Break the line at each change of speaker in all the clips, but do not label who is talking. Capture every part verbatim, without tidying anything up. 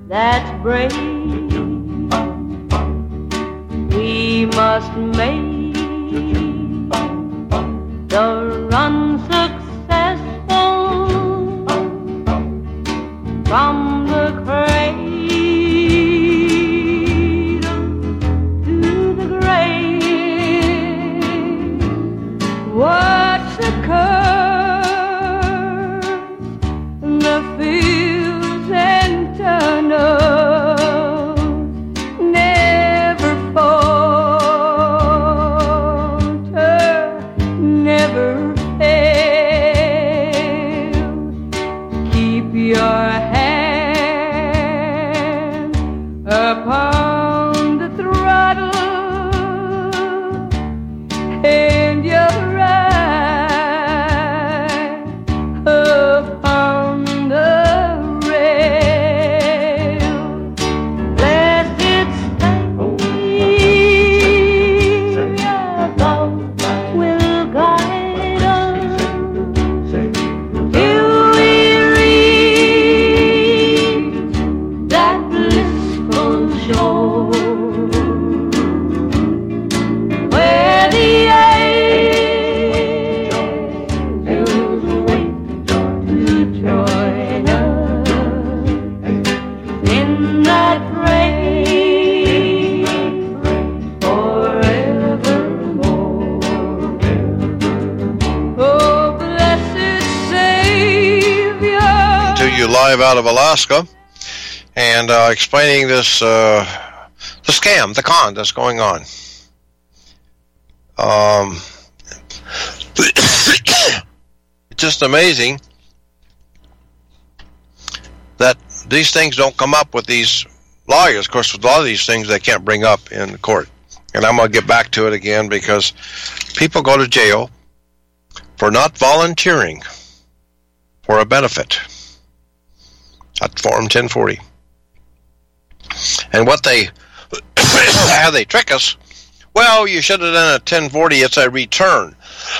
that's brave. We must make the run successful from the cradle to the grave. What's the curse? The fields and tunnels never falter, never fail. Keep your hand upon the throttle and your eye upon the rail. Blessed Savior, thou will guide us till we reach that blissful shore where the angels wait to join us in that praise forevermore. Oh, blessed Savior.
To you live out of Alaska, and uh, explaining this uh, the scam, the con that's going on. Um, it's just amazing that these things don't come up with these lawyers. Of course, with a lot of these things they can't bring up in court. And I'm going to get back to it again because people go to jail for not volunteering for a benefit at Form ten forty. And what they, how they trick us, well, you should have done a ten forty, it's a return.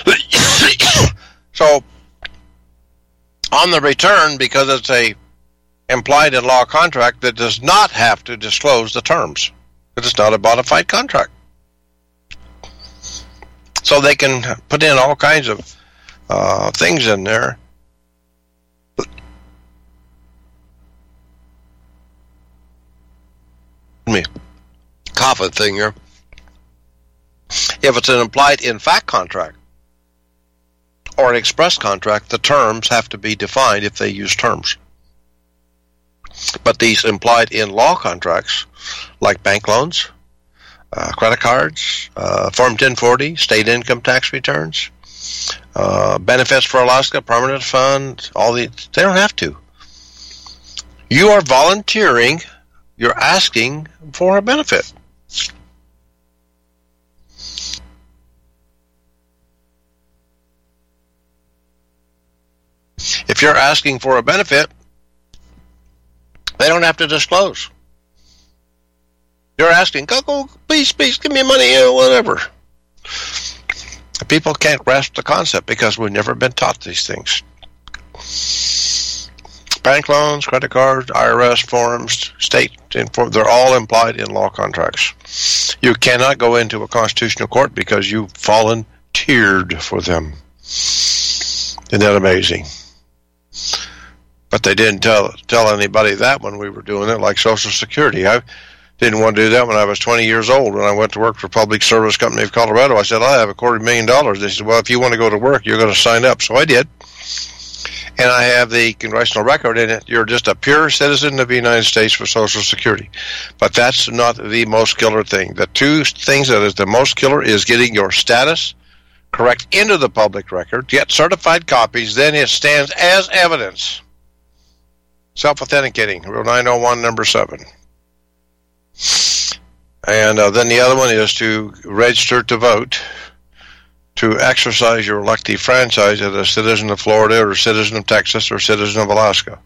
So, on the return, because it's a implied in law contract that does not have to disclose the terms, because it's not a bona fide contract. So they can put in all kinds of uh, things in there. Me, cough a thing here. If it's an implied in fact contract or an express contract, the terms have to be defined if they use terms. But these implied in law contracts, like bank loans, uh, credit cards, uh, Form ten forty, state income tax returns, uh, benefits for Alaska, permanent fund, all these, they don't have to. You are volunteering, you're asking for a benefit. If you're asking for a benefit, they don't have to disclose. You're asking, go, go, please, please, give me money, or whatever. People can't grasp the concept because we've never been taught these things. Bank loans, credit cards, I R S forms, state, they're all implied in law contracts. You cannot go into a constitutional court because you've volunteered for them. Isn't that amazing? But they didn't tell tell anybody that when we were doing it, like Social Security. I didn't want to do that when I was twenty years old. When I went to work for Public Service Company of Colorado, I said, I have a quarter million dollars. They said, well, if you want to go to work, you're going to sign up. So I did. And I have the congressional record in it. You're just a pure citizen of the United States for Social Security. But that's not the most killer thing. The two things that is the most killer is getting your status correct into the public record, get certified copies, then it stands as evidence. Self-authenticating, Rule nine oh one, number seven. And uh, then the other one is to register to vote, to exercise your elective franchise as a citizen of Florida or citizen of Texas or citizen of Alaska.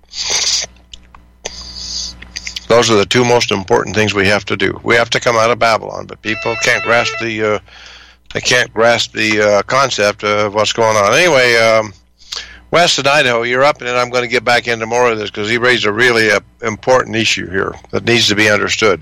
Those are the two most important things we have to do. We have to come out of Babylon, but people can't grasp the uh, they can't grasp the uh, concept of what's going on. Anyway, um, West in Idaho, you're up, and then I'm going to get back into more of this because he raised a really uh, important issue here that needs to be understood.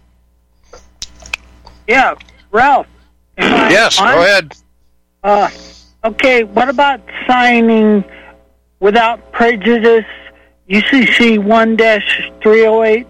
Yeah, Ralph. am I
Yes,
on?
go ahead.
Uh, okay, what about signing without prejudice U C C one dash three oh eight?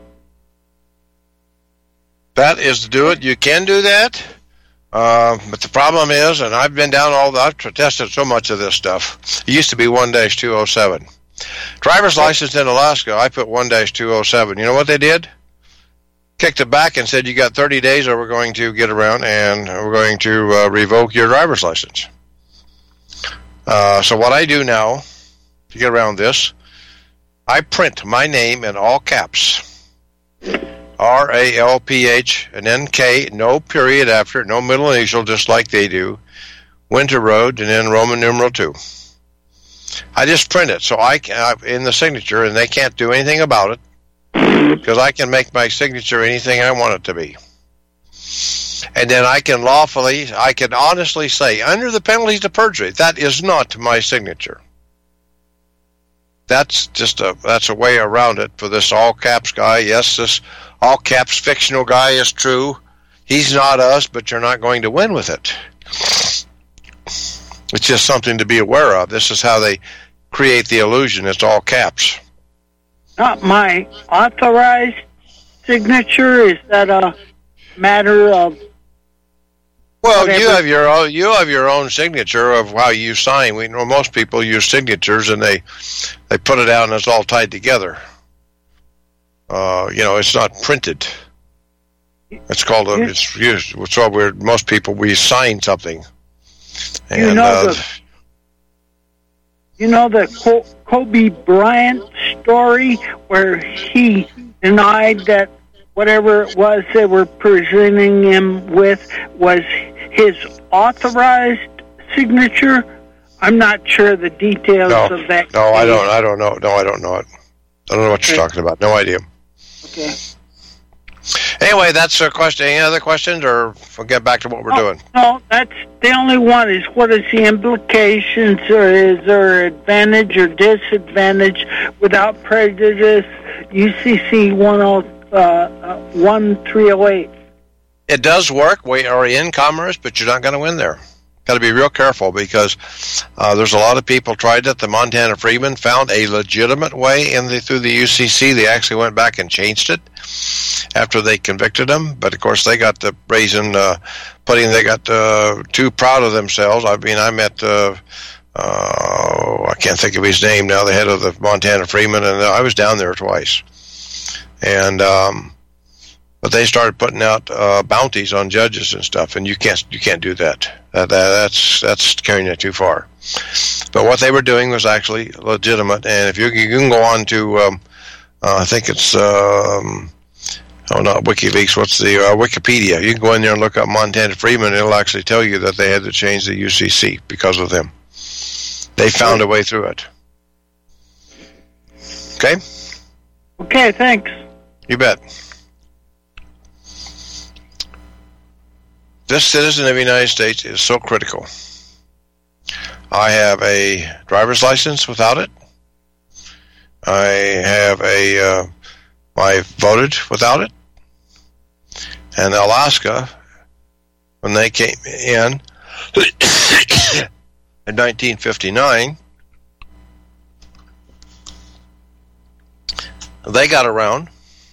That is to do it. You can do that. Uh, but the problem is, and I've been down all the, I've tested so much of this stuff. It used to be one dash two oh seven. Driver's license in Alaska, I put one dash two oh seven. You know what they did? Kicked it back and said, you got thirty days or we're going to get around and we're going to uh, revoke your driver's license. Uh, so what I do now to get around this, I print my name in all caps. R A L P H and then K, no period after it, no middle initial, just like they do. Winter Road, and then Roman numeral two. I just print it, so I can, in the signature, and they can't do anything about it, because I can make my signature anything I want it to be. And then I can lawfully, I can honestly say, under the penalties of perjury, that is not my signature. That's just a, that's a way around it for this all caps guy. Yes, this all caps fictional guy is true. He's not us, but you're not going to win with it. It's just something to be aware of. This is how they create the illusion. It's all caps.
Not my authorized signature. Is that a matter of?
Well,
whatever?
you have your own, you have your own signature of how you sign. We know most people use signatures and they they put it out and it's all tied together. Uh, you know, it's not printed. It's called a, it's used. So we're most people we sign something. And,
you know
uh,
the you know the Co- Kobe Bryant story where he denied that whatever it was they were presenting him with was his authorized signature. I'm not sure the details
no,
of that.
No, I don't. I don't know. No, I don't know it. I don't know what you're
Okay.
talking about. No idea.
Okay.
Anyway, that's a question. Any other questions, or we'll get back to what we're
no,
doing?
No, that's the only one. Is what is the implications, or is there advantage or disadvantage without prejudice? U C C one oh one three oh eight.
It does work. We are in commerce, but you're not going to win there. Got to be real careful because uh, there's a lot of people tried it. The Montana Freemen found a legitimate way in the through the U C C. They actually went back and changed it after they convicted them. But of course, they got the brazen uh, pudding. They got uh, too proud of themselves. I mean, I met. Uh, uh, I can't think of his name now. The head of the Montana Freemen, and I was down there twice. And um, but they started putting out uh, bounties on judges and stuff, and you can't you can't do that. That, that. That's that's carrying it too far. But what they were doing was actually legitimate. And if you, you can go on to, um, uh, I think it's um, oh not WikiLeaks. What's the uh, Wikipedia? You can go in there and look up Montana Freeman. And it'll actually tell you that they had to change the U C C because of them. They found a way through it. Okay.
Okay, thanks.
You bet. This citizen of the United States is so critical. I have a driver's license without it. I have a, uh, I voted without it. And Alaska, when they came in in nineteen fifty-nine, they got around.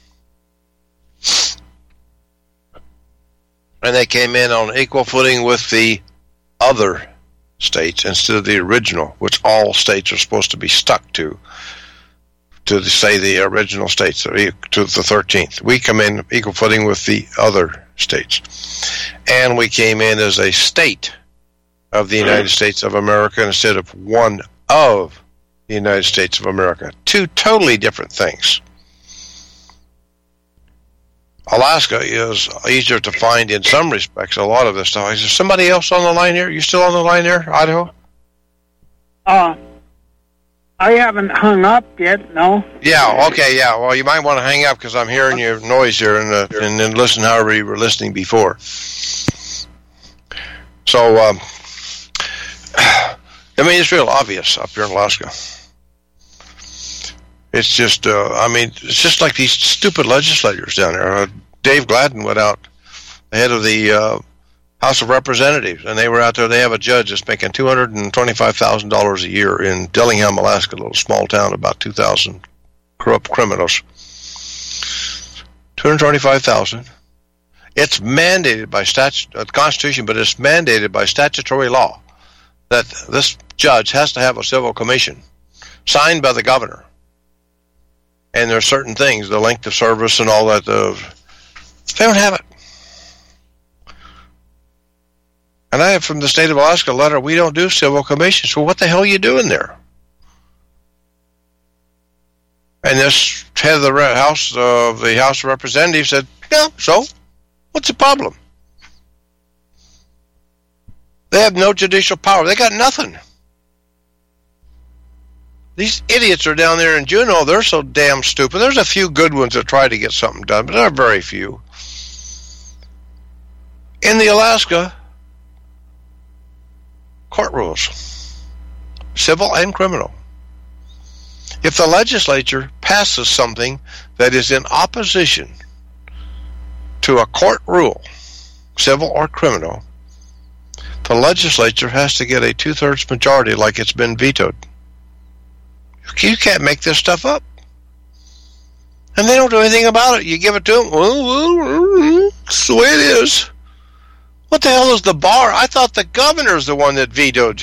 And they came in on equal footing with the other states instead of the original, which all states are supposed to be stuck to, to the, say the original states, to the thirteenth. We come in equal footing with the other states. And we came in as a state of the United States of America instead of one of the United States of America. Two totally different things. Alaska is easier to find in some respects. A lot of this stuff. Is there somebody else on the line here? You still on the line there, Idaho?
Uh, I haven't hung up yet, no.
Yeah, okay, yeah. Well, you might want to hang up because I'm hearing your noise here and, uh, and then listen however you were listening before. So, um, I mean, it's real obvious up here in Alaska. It's just, uh, I mean, it's just like these stupid legislators down there. Uh, Dave Gladden went out, the head of the uh, House of Representatives, and they were out there. They have a judge that's making two hundred twenty-five thousand dollars a year in Dillingham, Alaska, a little small town, about two thousand corrupt criminals. two hundred twenty-five thousand dollars. It's mandated by statute, uh, Constitution, but it's mandated by statutory law that this judge has to have a civil commission signed by the governor. And there are certain things, the length of service and all that. Uh, they don't have it. And I have from the state of Alaska a letter, we don't do civil commissions. Well, what the hell are you doing there? And this head of the House of the House of Representatives said, yeah, so what's the problem? They have no judicial power. They got nothing. These idiots are down there in Juneau. They're so damn stupid. There's a few good ones that try to get something done, but there are very few. In the Alaska court rules, civil and criminal, if the legislature passes something that is in opposition to a court rule, civil or criminal, the legislature has to get a two-thirds majority like it's been vetoed. You can't make this stuff up. And they don't do anything about it. You give it to them, well, well, that's the way it is. What the hell is the bar? I thought the governor's the one that vetoed.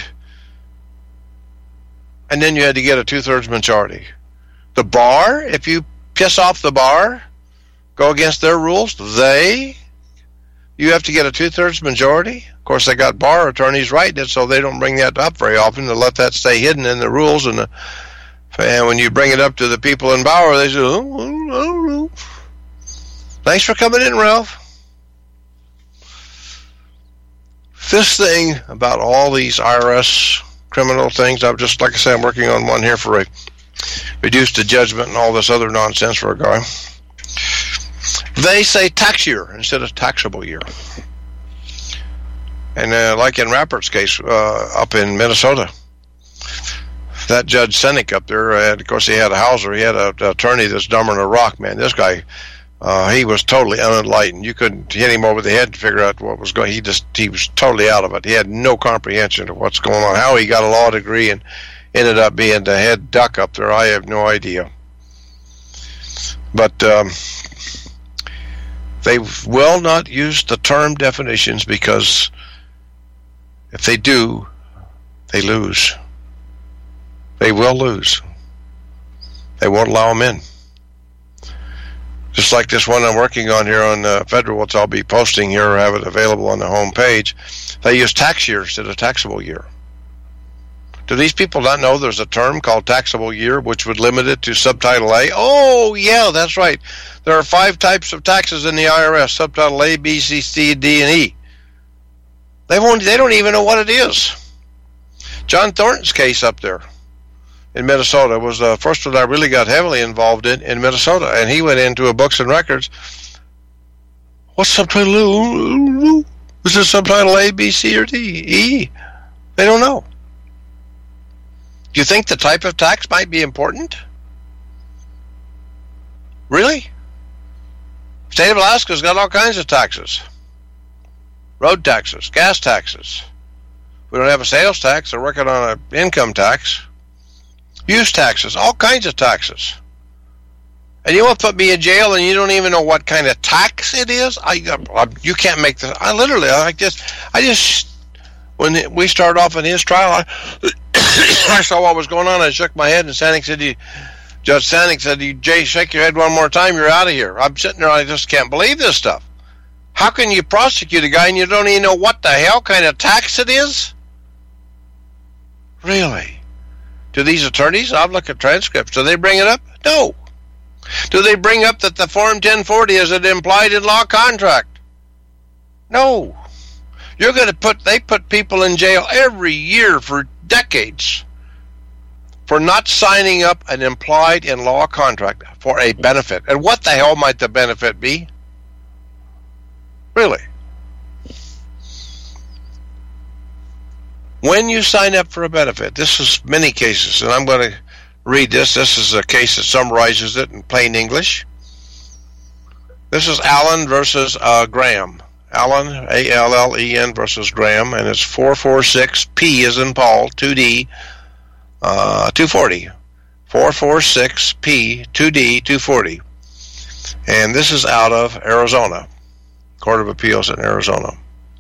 And then you had to get a two-thirds majority. The bar, if you piss off the bar, go against their rules, they, you have to get a two-thirds majority. Of course, they got bar attorneys writing it, so they don't bring that up very often. They let that stay hidden in the rules. And, the, and when you bring it up to the people in Bauer, they say, oh, I don't know. Thanks for coming in, Ralph. This thing about all these I R S criminal things, I'm just, like I say, I'm working on one here for a reduced to judgment and all this other nonsense for a guy. They say tax year instead of taxable year. And uh, like in Rappert's case uh, up in Minnesota, that Judge Senek up there, had, of course, he had a Hauser. He had an attorney that's dumber than a rock, man. This guy, uh, he was totally unenlightened. You couldn't hit him over the head to figure out what was going on. He just, he was totally out of it. He had no comprehension of what's going on. How he got a law degree and ended up being the head duck up there, I have no idea. But um, they will not use the term definitions because if they do, they lose. They will lose. They won't allow them in. Just like this one I'm working on here on uh, Federal, which I'll be posting here or have it available on the home page. They use tax year instead of taxable year. Do these people not know there's a term called taxable year which would limit it to subtitle A? Oh, yeah, that's right. There are five types of taxes in the I R S, subtitle A, B, C, C, D, and E. They won't, they don't even know what it is. John Thornton's case up there in Minnesota was the first one I really got heavily involved in in Minnesota, and he went into a books and records. What's subtitle? Is this subtitle A, B, C, or D? E? They don't know. Do you think the type of tax might be important? Really? State of Alaska's got all kinds of taxes. Road taxes, gas taxes. We don't have a sales tax. They're working on an income tax. Use taxes, all kinds of taxes. And you want to put me in jail and you don't even know what kind of tax it is? I, I you can't make this. I literally, I just, I just, when we started off in his trial, I, I saw what was going on. I shook my head, and Sanik said, you, Judge Sanik said, you, Jay, shake your head one more time, you're out of here. I'm sitting there, I just can't believe this stuff. How can you prosecute a guy and you don't even know what the hell kind of tax it is? Really? Do these attorneys, I've looked at transcripts, do they bring it up? No. Do they bring up that the Form ten forty is an implied in law contract? No. You're going to put, they put people in jail every year for decades for not signing up an implied in law contract for a benefit. And what the hell might the benefit be? Really? When you sign up for a benefit, this is many cases, and I'm going to read this. This is a case that summarizes it in plain English. This is Allen versus uh, Graham. Allen, A L L E N versus Graham, and it's four four six P as in Paul, two D, uh, two forty. four four six P, two D, two forty. And this is out of Arizona, Court of Appeals in Arizona.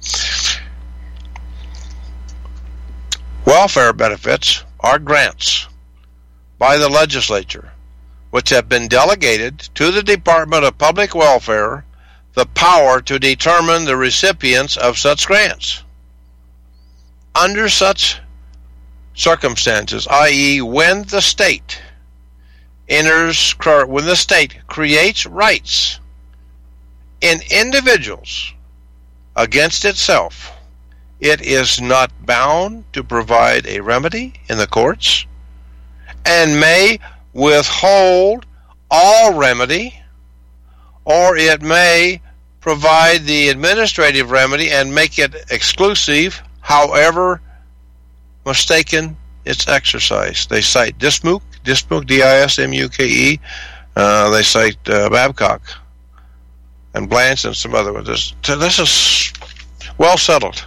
Welfare benefits are grants by the legislature, which have been delegated to the Department of Public Welfare the power to determine the recipients of such grants. Under such circumstances, that is, when the state enters, when the state creates rights in individuals against itself, it is not bound to provide a remedy in the courts and may withhold all remedy, or it may provide the administrative remedy and make it exclusive, however mistaken its exercise. They cite Dismuke, Dismuke, D I S M U K E. Uh, they cite uh, Babcock and Blanche and some other ones. This, this is well settled.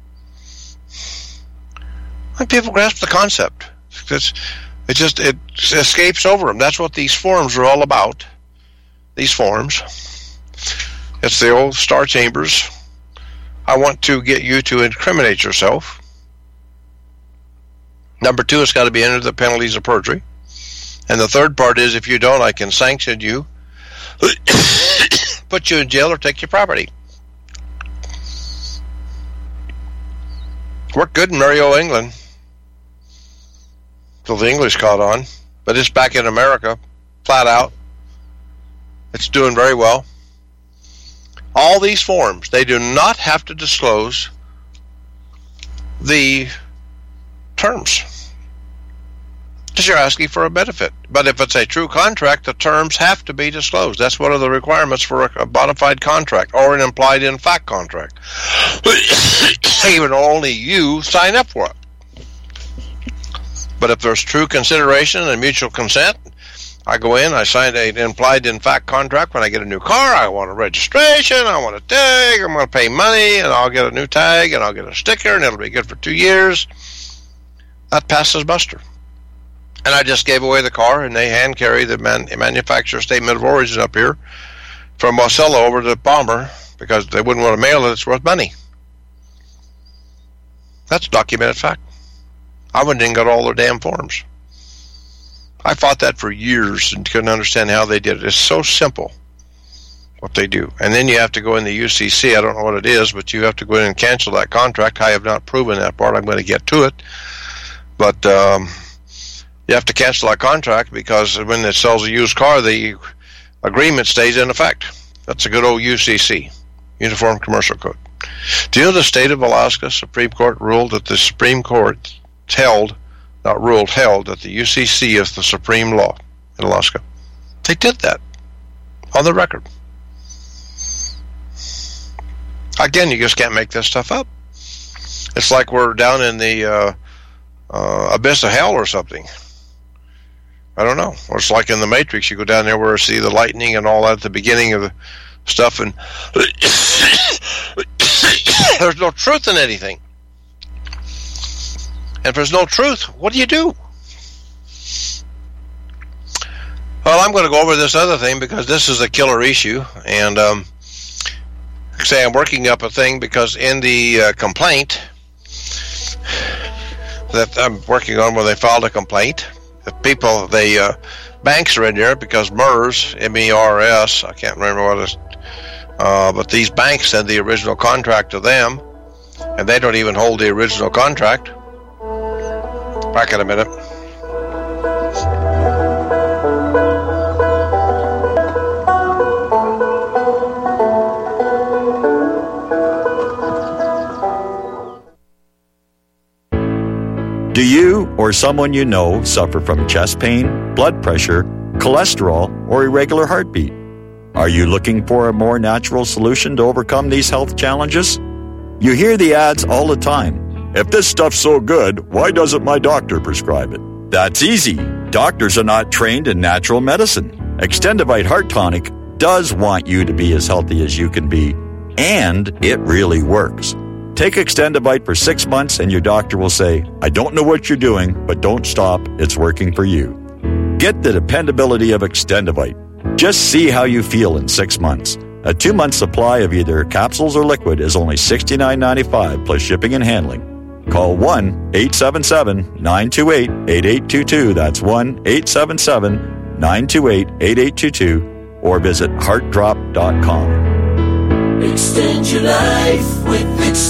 When people grasp the concept, it's, it just it escapes over them. That's what these forums are all about. These forums. It's the old Star Chambers. I want to get you to incriminate yourself. Number two, it's got to be under the penalties of perjury. And the third part is, if you don't, I can sanction you, put you in jail, or take your property. Worked good in Mario, England, till the English caught on. But it's back in America, flat out. It's doing very well. All these forms, they do not have to disclose the terms, because you're asking for a benefit. But if it's a true contract, the terms have to be disclosed. That's one of the requirements for a bona fide contract or an implied in fact contract. Even only you sign up for it. But if there's true consideration and mutual consent, I go in, I sign an implied in fact contract. When I get a new car, I want a registration, I want a tag, I'm going to pay money, and I'll get a new tag, and I'll get a sticker, and it'll be good for two years. That passes muster. And I just gave away the car, and they hand carry the man, manufacturer statement of origin up here from Marcelo over to Palmer, because they wouldn't want to mail it. It's worth money. That's documented fact. I wouldn't even got all their damn forms. I fought that for years and couldn't understand how they did it. It's so simple what they do. And then you have to go in the U C C. I don't know what it is, but you have to go in and cancel that contract. I have not proven that part. I'm going to get to it. But um, you have to cancel that contract, because when it sells a used car, the agreement stays in effect. That's a good old U C C, Uniform Commercial Code. Do you know the state of Alaska Supreme Court ruled that the Supreme Court held, not ruled, held that the U C C is the supreme law in Alaska? They did that on the record. Again, you just can't make this stuff up. It's like we're down in the uh, uh, abyss of hell or something. I don't know. Or it's like in the Matrix. You go down there where you see the lightning and all that at the beginning of the stuff, and there's no truth in anything. And if there's no truth, what do you do? Well, I'm going to go over this other thing, because this is a killer issue. And um, say I'm working up a thing, because in the uh, complaint that I'm working on, where they filed a complaint, the people, the uh, banks are in there, because M E R S, M E R S, I can't remember what it's, uh, but these banks send the original contract to them, and they don't even hold the original contract. Back in a minute.
Do you or someone you know suffer from chest pain, blood pressure, cholesterol, or irregular heartbeat? Are you looking for a more natural solution to overcome these health challenges? You hear the ads all the time. If this stuff's so good, why doesn't my doctor prescribe it? That's easy. Doctors are not trained in natural medicine. Extendivite Heart Tonic does want you to be as healthy as you can be, and it really works. Take Extendivite for six months and your doctor will say, I don't know what you're doing, but don't stop. It's working for you. Get the dependability of Extendivite. Just see how you feel in six months. A two-month supply of either capsules or liquid is only sixty-nine ninety-five plus shipping and handling. Call one eight seven seven, nine two eight, eight eight two two. That's one eight seven seven, nine two eight, eight eight two two. Or visit heart drop dot com.
Extend your life with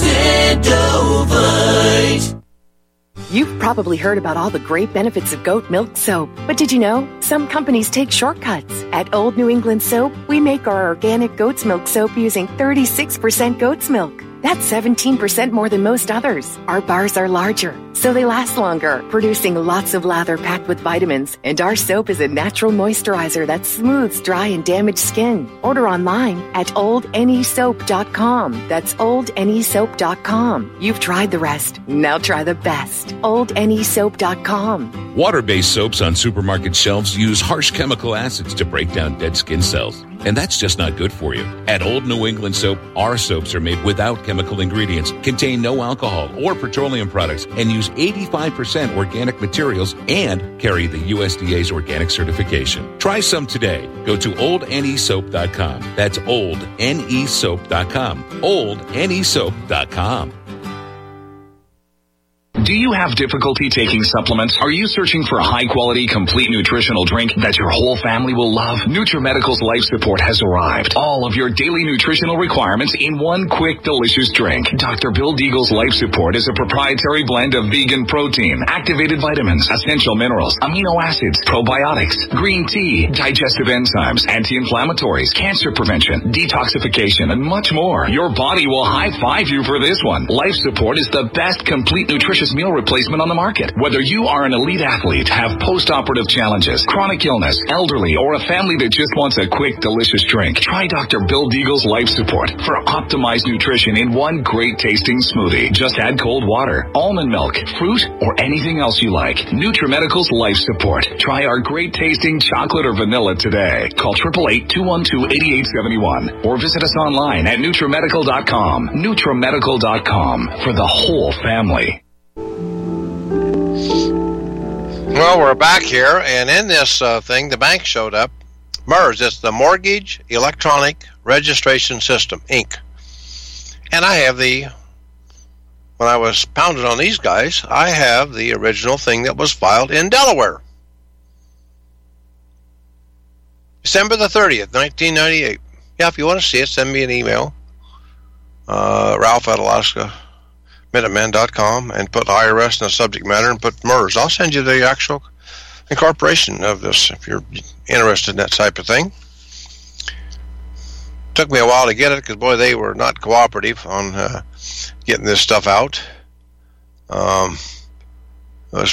Extendovite.
You've probably heard about all the great benefits of goat milk soap, but did you know some companies take shortcuts? At Old New England Soap, we make our organic goat's milk soap using thirty-six percent goat's milk. That's seventeen percent more than most others. Our bars are larger, so they last longer, producing lots of lather packed with vitamins. And our soap is a natural moisturizer that smooths dry and damaged skin. Order online at old n e soap dot com. That's old n e soap dot com. You've tried the rest. Now try the best. old n e soap dot com.
Water-based soaps on supermarket shelves use harsh chemical acids to break down dead skin cells. And that's just not good for you. At Old New England Soap, our soaps are made without chemical ingredients, contain no alcohol or petroleum products, and use eighty-five percent organic materials and carry the U S D A's organic certification. Try some today. Go to old n e soap dot com. That's old n e soap dot com. old n e soap dot com.
Do you have difficulty taking supplements? Are you searching for a high-quality, complete nutritional drink that your whole family will love? NutriMedical's Life Support has arrived. All of your daily nutritional requirements in one quick, delicious drink. Doctor Bill Deagle's Life Support is a proprietary blend of vegan protein, activated vitamins, essential minerals, amino acids, probiotics, green tea, digestive enzymes, anti-inflammatories, cancer prevention, detoxification, and much more. Your body will high-five you for this one. Life Support is the best complete nutritious meal replacement on the market. Whether you are an elite athlete, have post-operative challenges, chronic illness, elderly, or a family that just wants a quick, delicious drink, try Doctor Bill Deagle's Life Support for optimized nutrition in one great-tasting smoothie. Just add cold water, almond milk, fruit, or anything else you like. NutriMedical's Life Support. Try our great-tasting chocolate or vanilla today. Call eight eight eight, two one two, eight eight seven one or visit us online at NutriMedical dot com. NutriMedical dot com for the whole family.
Well, we're back here, and in this uh, thing, the bank showed up. MERS, it's the Mortgage Electronic Registration System, Incorporated. And I have the, when I was pounded on these guys, I have the original thing that was filed in Delaware. December the thirtieth, nineteen ninety-eight. Yeah, if you want to see it, send me an email. Uh, Ralph at Alaska. Minuteman dot com and put I R S in the subject matter and put MERS. I'll send you the actual incorporation of this if you're interested in that type of thing. Took me a while to get it because, boy, they were not cooperative on uh, getting this stuff out. Um, it was,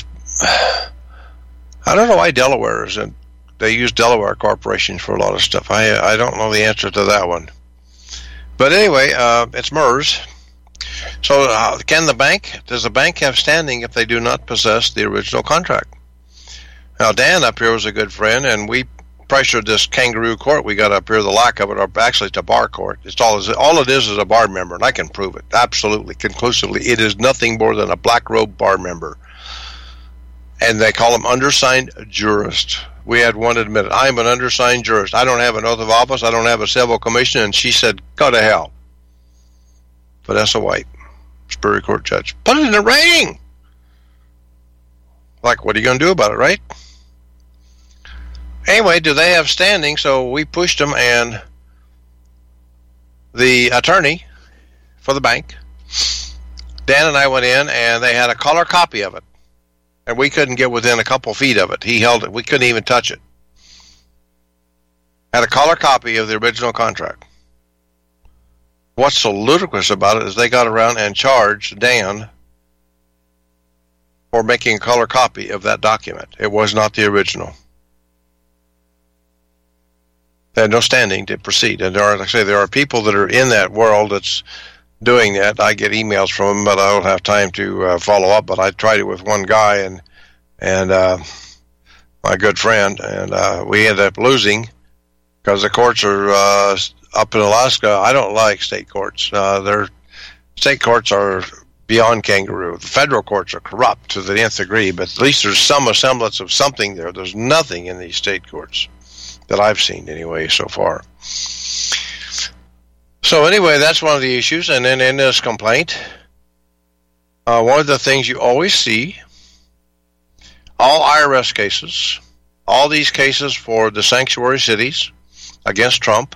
I don't know why Delaware is in. They use Delaware corporations for a lot of stuff. I I don't know the answer to that one. But anyway, uh, it's MERS. So uh, can the bank, does the bank have standing if they do not possess the original contract? Now, Dan up here was a good friend, and we pressured this kangaroo court we got up here, the lack of it, or actually it's a bar court. It's all, all it is is a bar member, and I can prove it absolutely, conclusively. It is nothing more than a black robe bar member. And they call them undersigned jurist. We had one admit it. I'm an undersigned jurist. I don't have an oath of office. I don't have a civil commission. And she said, go to hell. Vanessa White, Superior Court judge. Put it in a rating. Like, what are you going to do about it, right? Anyway, do they have standing? So we pushed them, and the attorney for the bank, Dan and I went in, and they had a color copy of it. And we couldn't get within a couple feet of it. He held it. We couldn't even touch it. Had a color copy of the original contract. What's so ludicrous about it is they got around and charged Dan for making a color copy of that document. It was not the original. They had no standing to proceed. And there are, like I say, there are people that are in that world that's doing that. I get emails from them, but I don't have time to uh, follow up. But I tried it with one guy and and uh, my good friend, and uh, we ended up losing because the courts are uh, up in Alaska. I don't like state courts. Uh, their state courts are beyond kangaroo. The federal courts are corrupt to the nth degree, but at least there's some semblance of something there. There's nothing in these state courts that I've seen anyway so far. So anyway, that's one of the issues. And then in this complaint, uh, one of the things you always see, all I R S cases, all these cases for the sanctuary cities against Trump,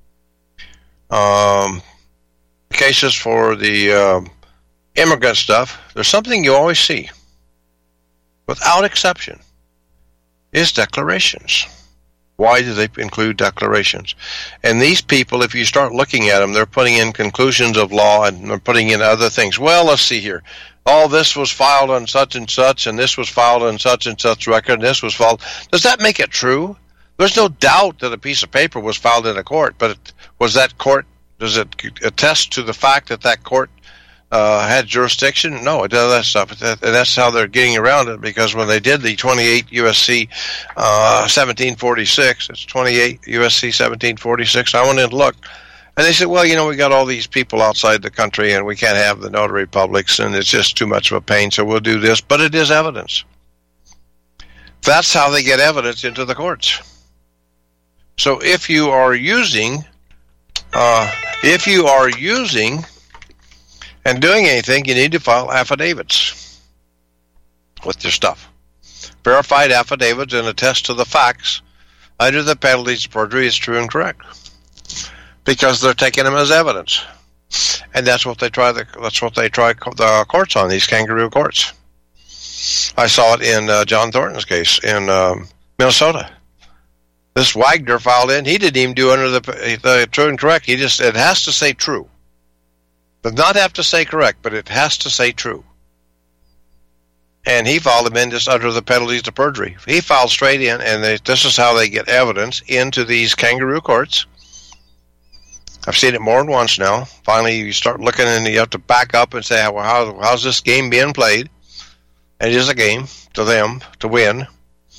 um, cases for the uh, immigrant stuff, there's something you always see, without exception, is declarations. Why do they include declarations? And these people, if you start looking at them, they're putting in conclusions of law and they're putting in other things. Well, let's see here. All this was filed on such and such, and this was filed on such and such record, and this was filed. Does that make it true? There's no doubt that a piece of paper was filed in a court, but it, was that court, does it attest to the fact that that court Uh, had jurisdiction? No, it does that stuff. And that's how they're getting around it, because when they did the twenty-eight U S C uh, seventeen forty-six, it's twenty-eight U S C seventeen forty-six, I went in and looked. And they said, well, you know, we got all these people outside the country and we can't have the notary publics and it's just too much of a pain, so we'll do this. But it is evidence. That's how they get evidence into the courts. So if you are using, uh, if you are using and doing anything, you need to file affidavits with your stuff. Verified affidavits and attest to the facts under the penalties of perjury is true and correct, because they're taking them as evidence, and that's what they try. The, that's what they try the courts on, these kangaroo courts. I saw it in uh, John Thornton's case in um, Minnesota. This Wagner filed in. He didn't even do under the, the true and correct. He just it has to say true. Does not have to say correct, but it has to say true. And he filed them in just under the penalties of perjury. He filed straight in, and they, this is how they get evidence into these kangaroo courts. I've seen it more than once now. Finally, you start looking, and you have to back up and say, well, how, how's this game being played? And it is a game to them to win.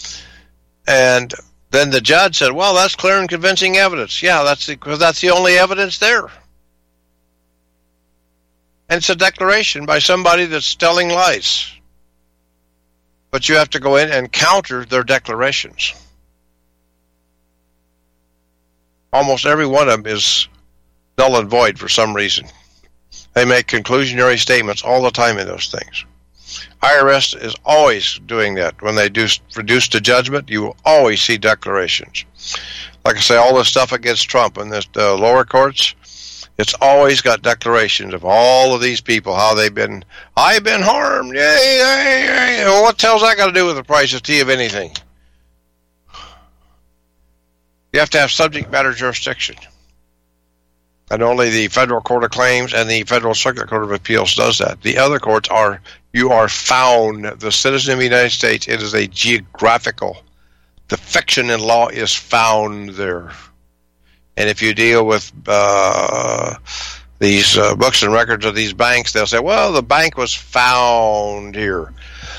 And then the judge said, well, that's clear and convincing evidence. Yeah, that's because that's the only evidence there. And it's a declaration by somebody that's telling lies. But you have to go in and counter their declarations. Almost every one of them is null and void for some reason. They make conclusionary statements all the time in those things. I R S is always doing that. When they do reduce to judgment, you will always see declarations. Like I say, all this stuff against Trump in the uh, lower courts, it's always got declarations of all of these people, how they've been, I've been harmed. Yay, yay, yay. Well, what the hell's that got to do with the price of tea of anything? You have to have subject matter jurisdiction. And only the Federal Court of Claims and the Federal Circuit Court of Appeals does that. The other courts are, you are found, the citizen of the United States, it is a geographical. The fiction in law is found there. And if you deal with uh, these uh, books and records of these banks, they'll say, well, the bank was found here.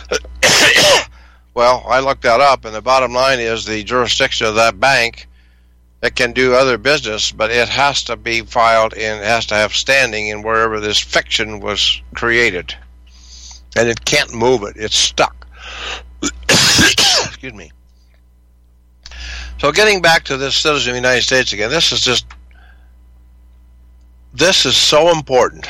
Well, I looked that up, and the bottom line is the jurisdiction of that bank, it can do other business, but it has to be filed and it has to have standing in wherever this fiction was created. And it can't move it. It's stuck. Excuse me. So getting back to this citizen of the United States again, this is just, this is so important.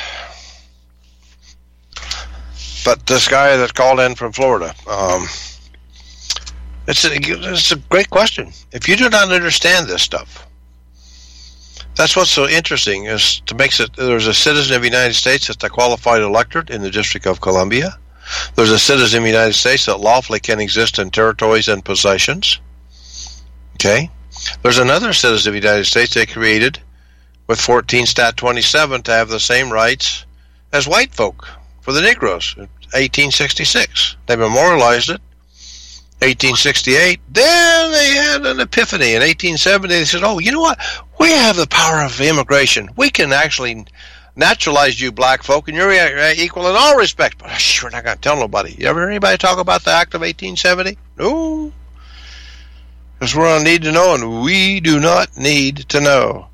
But this guy that called in from Florida, um, it's a, it's a great question. If you do not understand this stuff, that's what's so interesting, is to make it, there's a citizen of the United States that's a qualified electorate in the District of Columbia. There's a citizen of the United States that lawfully can exist in territories and possessions. Okay? There's another citizen of the United States they created with fourteen Stat twenty-seven to have the same rights as white folk for the Negroes in eighteen sixty-six. They memorialized it. eighteen sixty-eight, then they had an epiphany. In eighteen seventy, they said, oh, you know what? We have the power of immigration. We can actually naturalized you black folk, and you're uh, equal in all respects. But shh, we're not going to tell nobody. You ever hear anybody talk about the Act of eighteen seventy? No. Because we're going to need to know, and we do not need to know.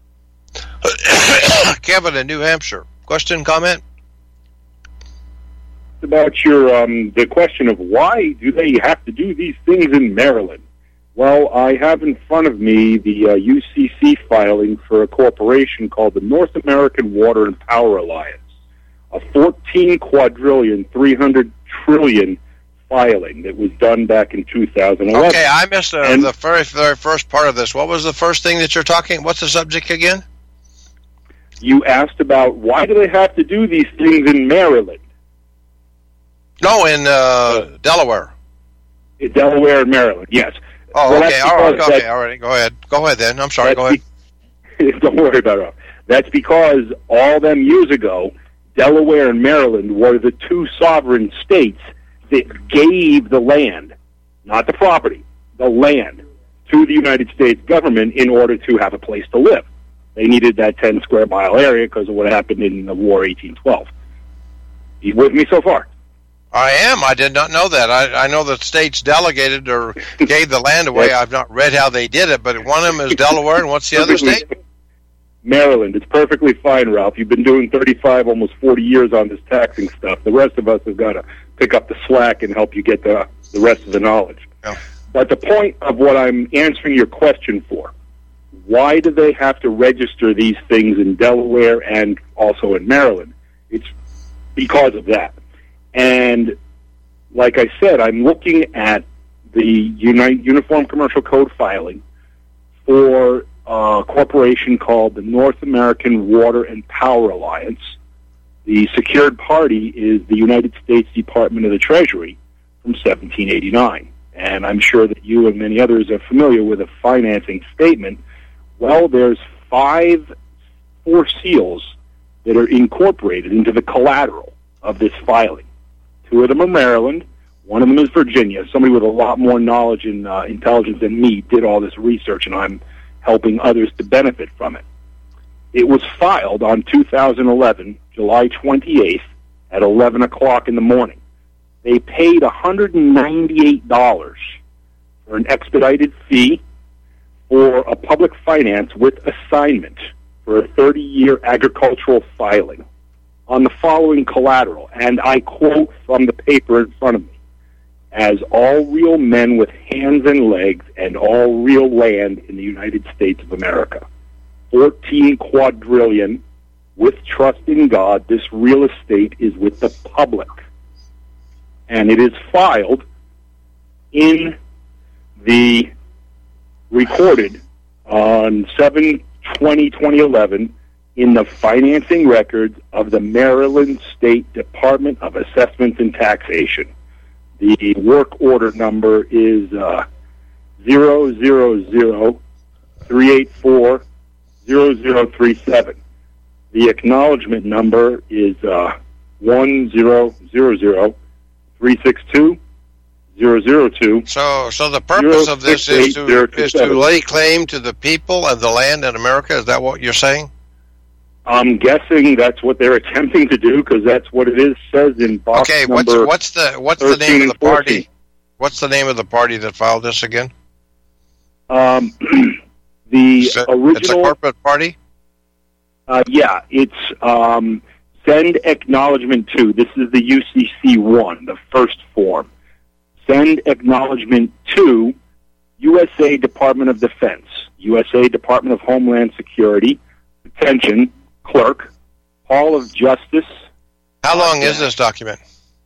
Kevin in New Hampshire. Question, comment?
About your um, the question of why do they have to do these things in Maryland? Well, I have in front of me the uh, U C C filing for a corporation called the North American Water and Power Alliance, a fourteen quadrillion, three hundred trillion filing that was done back in two thousand eleven.
Okay, I missed uh, the very, very first part of this. What was the first thing that you're talking? What's the subject again?
You asked about why do they have to do these things in Maryland?
No, in uh, uh, Delaware.
In Delaware and Maryland, yes.
Oh,
well,
okay, all right, okay, all right. Go ahead. Go ahead then. I'm sorry, go ahead.
Be- don't worry about it. That's because all them years ago, Delaware and Maryland were the two sovereign states that gave the land, not the property, the land, to the United States government in order to have a place to live. They needed that ten square mile area because of what happened in the War eighteen twelve. You with me so far?
I am. I did not know that. I, I know that states delegated or gave the land away. I've not read how they did it, but one of them is Delaware, and what's the other state?
Maryland. It's perfectly fine, Ralph. You've been doing thirty-five, almost forty years on this taxing stuff. The rest of us have got to pick up the slack and help you get the, the rest of the knowledge.
Yeah.
But the point of what I'm answering your question for, why do they have to register these things in Delaware and also in Maryland? It's because of that. And like I said, I'm looking at the Uni- Uniform Commercial Code filing for a corporation called the North American Water and Power Alliance. The secured party is the United States Department of the Treasury from seventeen eighty-nine. And I'm sure that you and many others are familiar with a financing statement. Well, there's five, four seals that are incorporated into the collateral of this filing. Two of them are Maryland. One of them is Virginia. Somebody with a lot more knowledge and uh, intelligence than me did all this research, and I'm helping others to benefit from it. It was filed on two thousand eleven, July twenty-eighth, at eleven o'clock in the morning. They paid one hundred ninety-eight dollars for an expedited fee for a public finance with assignment for a thirty-year agricultural filing on the following collateral, and I quote from the paper in front of me, as all real men with hands and legs and all real land in the United States of America. fourteen quadrillion, with trust in God, this real estate is with the public. And it is filed in the, recorded on seven twenty twenty eleven, in the financing records of the Maryland State Department of Assessments and Taxation. The work order number is uh, zero zero zero three eight four zero zero three seven. The acknowledgement number is uh, one zero zero zero three six two zero zero two.
So, so the purpose of this is to is to lay claim to the people and the land in America. Is that what you're saying?
I'm guessing that's what they're attempting to do because that's what it is says in box
okay,
number.
Okay, what's what's the what's the name of the party? What's the name of the party that filed this again?
Um, the
it's a,
original.
It's a corporate party.
Uh, yeah, it's um, Send Acknowledgement two. This is the U C C one, the first form. Send Acknowledgement two, U S A Department of Defense, U S A Department of Homeland Security, Attention, Clerk, Hall of Justice.
How long is this document?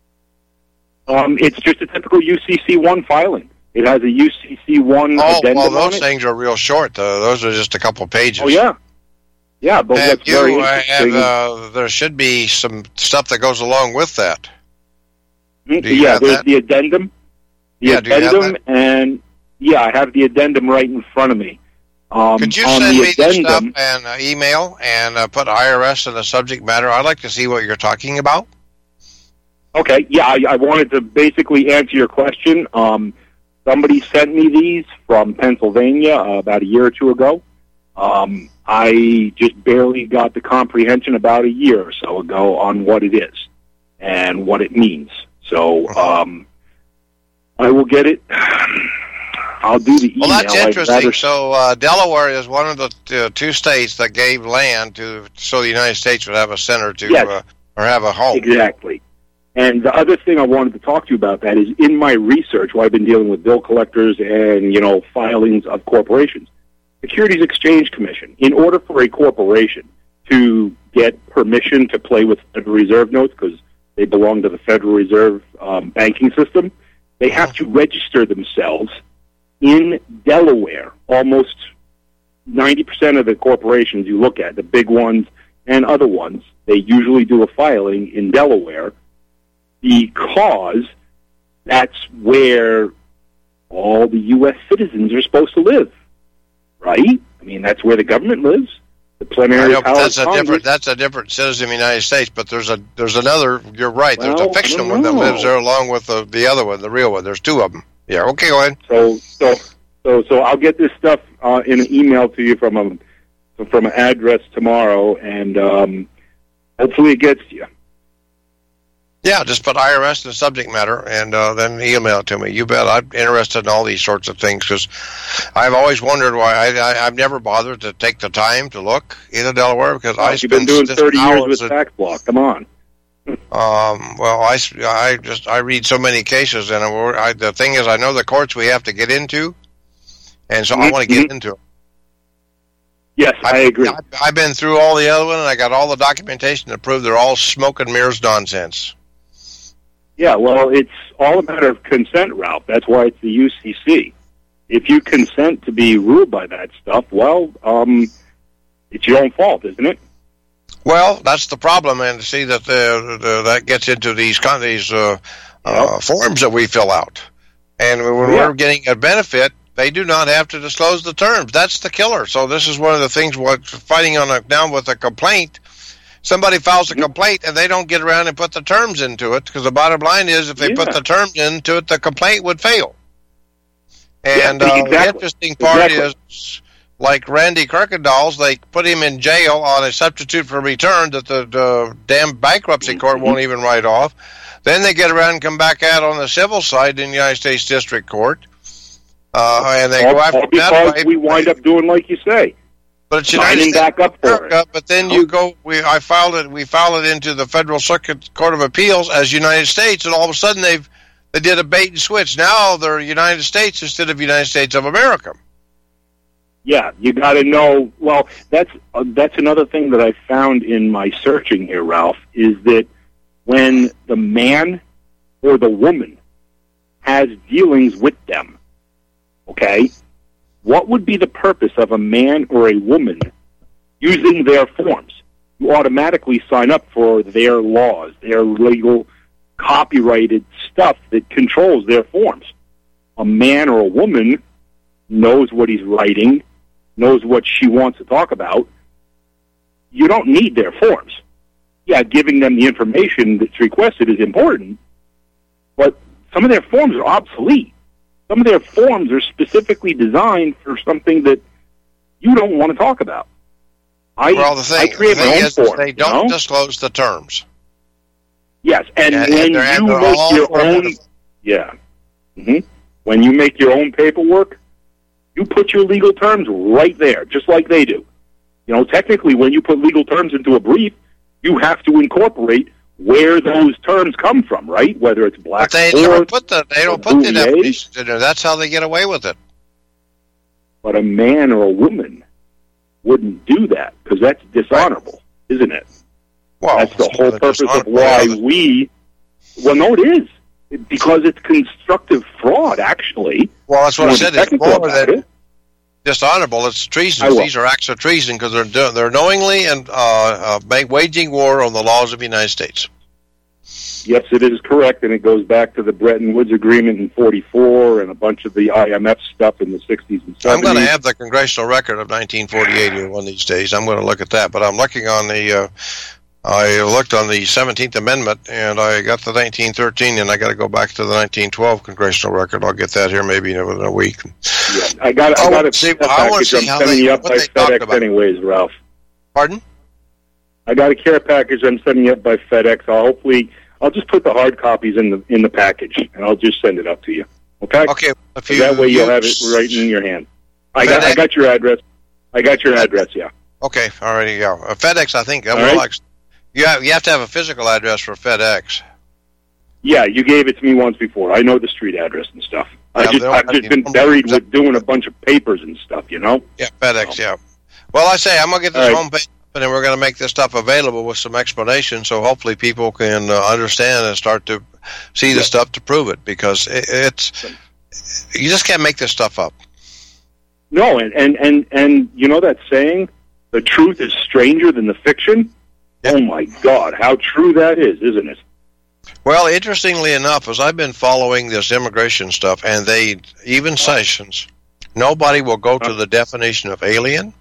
Um, it's just a typical U C C one filing. It has a U C C one
oh,
addendum
well, those
on it.
things are real short, though. Those are just a couple pages.
Oh, yeah. Yeah, but
have
what's
you,
very
uh,
interesting...
have, uh, there should be some stuff that goes along with that.
Do
you
yeah,
have
there's
that?
the addendum. The
Yeah, do you have
addendum,
that?
and, yeah, I have the addendum right in front of me. Um,
Could you
on
send
the
me
addendum,
this stuff and uh, email and uh, put I R S in the subject matter? I'd like to see what you're talking about.
Okay, yeah, I, I wanted to basically answer your question. Um, somebody sent me these from Pennsylvania uh, about a year or two ago. Um, I just barely got the comprehension about a year or so ago on what it is and what it means. So um, I will get it. I'll do the email.
Well, that's interesting.
Rather...
So uh, Delaware is one of the uh, two states that gave land to so the United States would have a center to
yes.
uh, or have a home.
Exactly. And the other thing I wanted to talk to you about that is in my research, while I've been dealing with bill collectors and, you know, filings of corporations, Securities Exchange Commission, in order for a corporation to get permission to play with Federal Reserve notes, because they belong to the Federal Reserve um, banking system, they have to register themselves in Delaware. Almost ninety percent of the corporations you look at, the big ones and other ones, they usually do a filing in Delaware, because that's where all the U S citizens are supposed to live, right? I mean, that's where the government lives. The plenary
know,
power
that's a
Congress.
different. That's a different citizen of the United States. But there's a there's another. You're right.
Well,
there's a fictional one that lives there along with the the other one, the real one. There's two of them. Yeah. Okay. Go ahead.
So so so so I'll get this stuff uh, in an email to you from a from an address tomorrow, and um, hopefully it gets to you.
Yeah, just put I R S in the subject matter, and uh, then email it to me. You bet. I'm interested in all these sorts of things because I've always wondered why I, I, I've never bothered to take the time to look into Delaware because
well,
I
you've
spend
been doing thirty years with
a,
tax law. Come on.
Um, well, I, I just I read so many cases, and I, I, the thing is, I know the courts we have to get into, and so mm-hmm. I want to get into them.
Yes, I, I agree.
I've, I've been through all the other one, and I got all the documentation to prove they're all smoke and mirrors nonsense.
Yeah, well, it's all a matter of consent, Ralph. That's why it's the U C C. If you consent to be ruled by that stuff, well, um, it's your own fault, isn't it?
Well, that's the problem, and to see that the, the, that gets into these these uh, uh, forms that we fill out, and when
yeah.
we're getting a benefit, they do not have to disclose the terms. That's the killer. So this is one of the things. What fighting on a down with a complaint. Somebody files a complaint and they don't get around and put the terms into it because the bottom line is if they yeah. put the terms into it, the complaint would fail. And
yeah,
uh,
exactly.
the interesting part
exactly.
is, like Randy Kirkendall's, they put him in jail on a substitute for return that the, the damn bankruptcy court
mm-hmm.
won't even write off. Then they get around and come back out on the civil side in the United States District Court. Uh, and they
all,
go after
all because
that
we wind up doing like you say.
But it's United
back up for it.
But then you go. We I filed it. We filed it into the Federal Circuit Court of Appeals as United States, and all of a sudden they've they did a bait and switch. Now they're United States instead of United States of America.
Yeah, you got to know. Well, that's uh, that's another thing that I found in my searching here, Ralph, is that when the man or the woman has dealings with them, okay. What would be the purpose of a man or a woman using their forms? You automatically sign up for their laws, their legal, copyrighted stuff that controls their forms. A man or a woman knows what he's writing, knows what she wants to talk about. You don't need their forms. Yeah, giving them the information that's requested is important, but some of their forms are obsolete. Some of their forms are specifically designed for something that you don't want to talk about. I,
well, the thing,
I create
the thing
my own
is
form,
they don't
you know?
disclose the terms.
Yes, and,
and
when
and
you make your own, yeah, mm-hmm. when you make your own paperwork, you put your legal terms right there, just like they do. You know, technically, when you put legal terms into a brief, you have to incorporate where those terms come from, right? Whether it's black
but they
or
don't put the they don't put the definitions in there. That's how they get away with it.
But a man or a woman wouldn't do that because that's dishonorable, right. Isn't it?
Well,
that's the whole purpose of why we. Well, no, it is because it's constructive fraud. Actually,
well, that's what I said. It's more than
it.
dishonorable. It's treason. These are acts of treason because they're do, they're knowingly and uh, uh, waging war on the laws of the United States.
Yes, it is correct, and it goes back to the Bretton Woods Agreement in forty-four and a bunch of the I M F stuff in the sixties and seventies.
I'm going to have the congressional record of nineteen forty-eight here one of these days. I'm going to look at that, but I'm looking on the uh, I looked on the seventeenth Amendment, and I got the nineteen thirteen, and I got to go back to the nineteen twelve congressional record. I'll get that here maybe in a week.
Yeah, I got. I
I
got
wanna
a
see-
care
I wanna
package.
see
I'm
how
sending
they-
you up
what
by
they talked
FedEx,
about.
anyways, Ralph.
Pardon?
I got a care package. I'm sending you up by FedEx. I'll hopefully, I'll just put the hard copies in the in the package, and I'll just send it up to you. Okay.
Okay. If
So
you
that way you'll have it
use-
right in your hand. I got. I
FedEx.
got your address. I got your address. Yeah.
Okay, alriady, yeah. Uh, FedEx, I think, uh,
All
well,
right.
like, you have, you have to have a physical address for FedEx.
Yeah, you gave it to me once before. I know the street address and stuff. I
Yeah,
just,
they don't
I've
have
just been
any-
buried with doing a bunch of papers and stuff, you know?
Yeah, FedEx, yeah. Well, I say, I'm going to get this
All right.
homepage up, and then we're going to make this stuff available with some explanation, so hopefully people can uh, understand and start to see the
Yeah.
stuff to prove it, because it, it's, you just can't make this stuff up.
No, and, and, and, and you know that saying, the truth is stranger than the fiction?
Yeah.
Oh, my God, how true that is, isn't it?
Well, interestingly enough, as I've been following this immigration stuff, and they, even Sessions, nobody will go to the definition of alien.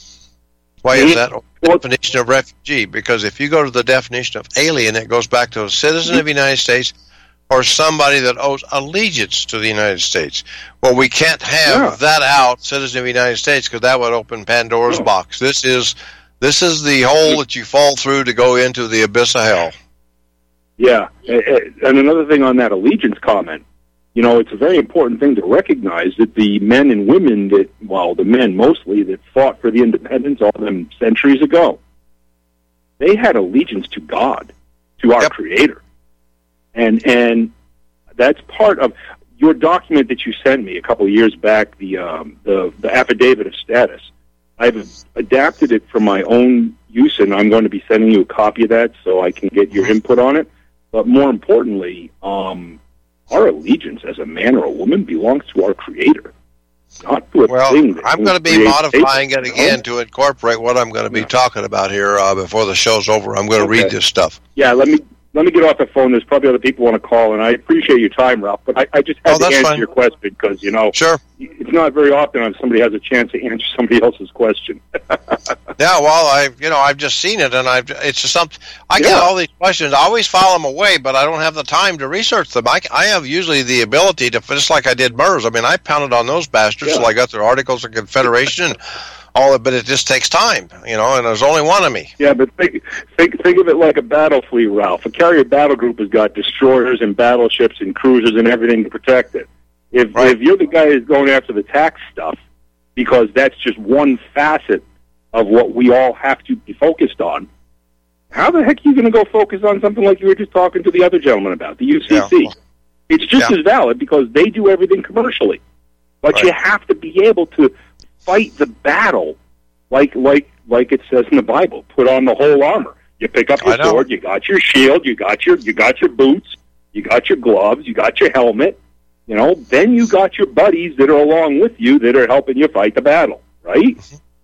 Why is that? Or the
Well-
definition of refugee? Because if you go to the definition of alien, it goes back to a citizen of the United States or somebody that owes allegiance to the United States. Well, we can't have
Yeah.
that out, citizen of the United States, because that would open Pandora's
No.
box. This is this is the hole that you fall through to go into the abyss of hell.
Yeah, eh, eh, and another thing on that allegiance comment, you know, it's a very important thing to recognize that the men and women that, well, the men mostly, that fought for the independence all them centuries ago, they had allegiance to God, to our
Yep.
Creator. And and that's part of your document that you sent me a couple of years back, the um, the, the affidavit of status. I've adapted it for my own use, and I'm going to be sending you a copy of that so I can get your input on it. But more importantly, um, our allegiance as a man or a woman belongs to our Creator, not to a
Well,
thing. That
I'm going to be
creates
modifying
people,
it
you know?
again to incorporate what I'm going to be
Yeah.
talking about here uh, before the show's over. I'm going to
Okay.
read this stuff.
Yeah, let me let me get off the phone. There's probably other people want to call, and I appreciate your time, Ralph. But I, I just had
Oh,
to
that's
answer
fine.
your question because you know
Sure.
it's not very often that somebody has a chance to answer somebody else's question.
Yeah, well, I you know I've just seen it, and I've it's just something. I get
Yeah.
all these questions. I always file them away, but I don't have the time to research them. I, I have usually the ability to, just like I did MERS. I mean, I pounded on those bastards
Yeah.
till I got their articles of Confederation and all that. But it just takes time, you know. And there's only one of me.
Yeah, but think, think think of it like a battle fleet, Ralph. A carrier battle group has got destroyers and battleships and cruisers and everything to protect it. If
Right.
if you're the guy who's going after the tax stuff, because that's just one facet of what we all have to be focused on, how the heck are you going to go focus on something like you were just talking to the other gentleman about, the U C C?
Yeah.
It's just
Yeah.
as valid because they do everything commercially. But
Right.
you have to be able to fight the battle like like like it says in the Bible. Put on the whole armor. You pick up your
I know.
sword, you got your shield, you got your you got your boots, you got your gloves, you got your helmet, you know, then you got your buddies that are along with you that are helping you fight the battle, right?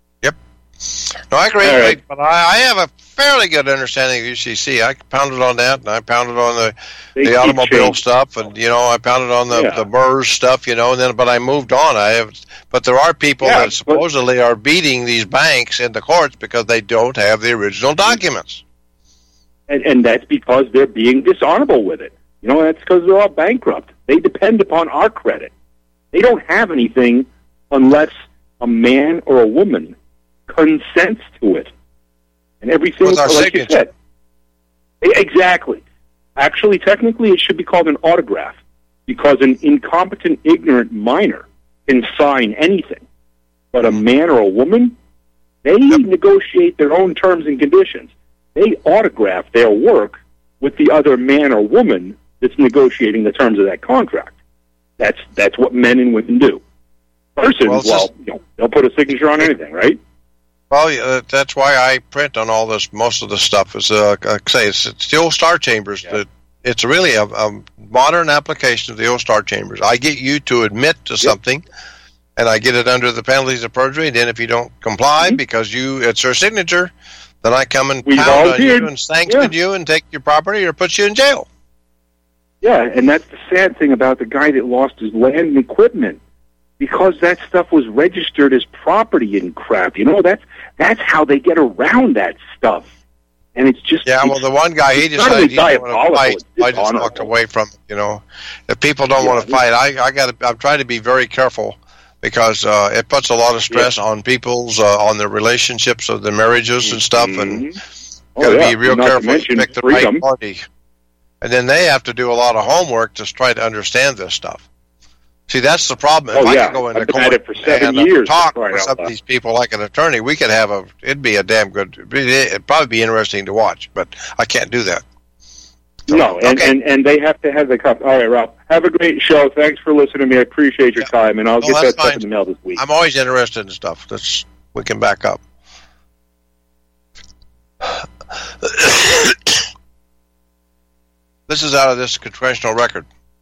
No, I agree,
All
Rick,
right.
but I, I have a fairly good understanding of U C C. I pounded on that, and I pounded on the
They
the
keep
automobile
changing.
stuff, and you know, I pounded on the
Yeah.
the MERS stuff, you know, and then but I moved on. I have, but there are people
Yeah,
that
but-
supposedly are beating these banks in the courts because they don't have the original documents.
And, and that's because they're being dishonorable with it. You know, that's because they're all bankrupt. They depend upon our credit. They don't have anything unless a man or a woman consents to it. And everything,
With our
like you
signature.
said. E- Exactly. Actually, technically, it should be called an autograph because an incompetent, ignorant minor can sign anything. But a man or a woman, they negotiate their own terms and conditions. They autograph their work with the other man or woman that's negotiating the terms of that contract. That's that's what men and women do. Persons,
Well,
well,
it's just-
you know, they'll put a signature on anything, right?
Well, yeah, that's why I print on all this. Most of the stuff is, uh, like I say, it's, it's the old Star Chambers.
Yeah.
That it's really a, a modern application of the old Star Chambers. I get you to admit to something, and I get it under the penalties of perjury. And then, if you don't comply
Mhm.
because you it's your signature, then I come and
We
pound on
volunteered.
you and sanction
Yeah.
you and take your property or put you in jail.
Yeah, and that's the sad thing about the guy that lost his land and equipment, because that stuff was registered as property and crap. You know, that's that's how they get around that stuff. And it's just
yeah.
it's,
Well, the one guy he
it's not
decided
only
he didn't want to
diabolical,
fight.
it's
I just
dishonorable.
walked away from it. You know, if people don't
Yeah,
want to fight, I I got. I'm trying to be very careful because uh, it puts a lot of stress
Yeah.
on people's uh, on their relationships of their marriages and stuff, and
Oh,
got to
yeah.
be real
Not to
careful to
mention
pick the
freedom.
right party. And then they have to do a lot of homework to try to understand this stuff. See, that's the problem. If
Oh,
I
yeah.
could go into
I've been
court
at it for seven
and uh,
years,
talk
for crying
with
out
some of
loud.
these people like an attorney, we could have a. It'd be a damn good. It'd, be, it'd probably be interesting to watch, but I can't do that. So,
No, and,
okay.
and, and they have to have the cup. All right, Ralph. Have a great show. Thanks for listening to me. I appreciate your
Yeah.
time, and I'll
No,
get
that's
that stuff
fine.
in the mail this week.
I'm always interested in stuff. That's we can back up. This is out of this congressional record.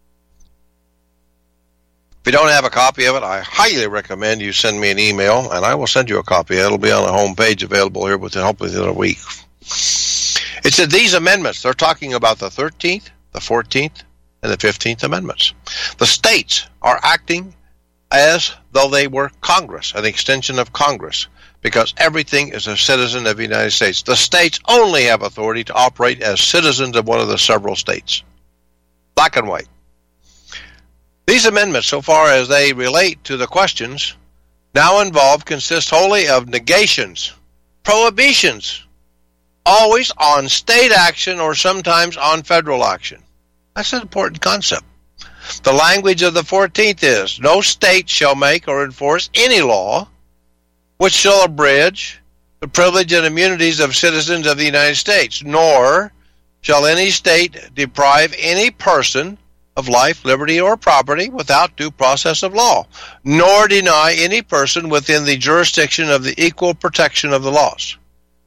If you don't have a copy of it, I highly recommend you send me an email, and I will send you a copy. It'll be on the home page, available here within hopefully within a week. It said these amendments, they're talking about the thirteenth, the fourteenth, and the fifteenth Amendments. The states are acting as though they were Congress, an extension of Congress, because everything is a citizen of the United States. The states only have authority to operate as citizens of one of the several states. Black and white. These amendments, so far as they relate to the questions now involved, consist wholly of negations, prohibitions, always on state action or sometimes on federal action. That's an important concept. The language of the fourteenth is, no state shall make or enforce any law which shall abridge the privilege and immunities of citizens of the United States, nor shall any state deprive any person of life, liberty, or property without due process of law, nor deny any person within the jurisdiction of the equal protection of the laws.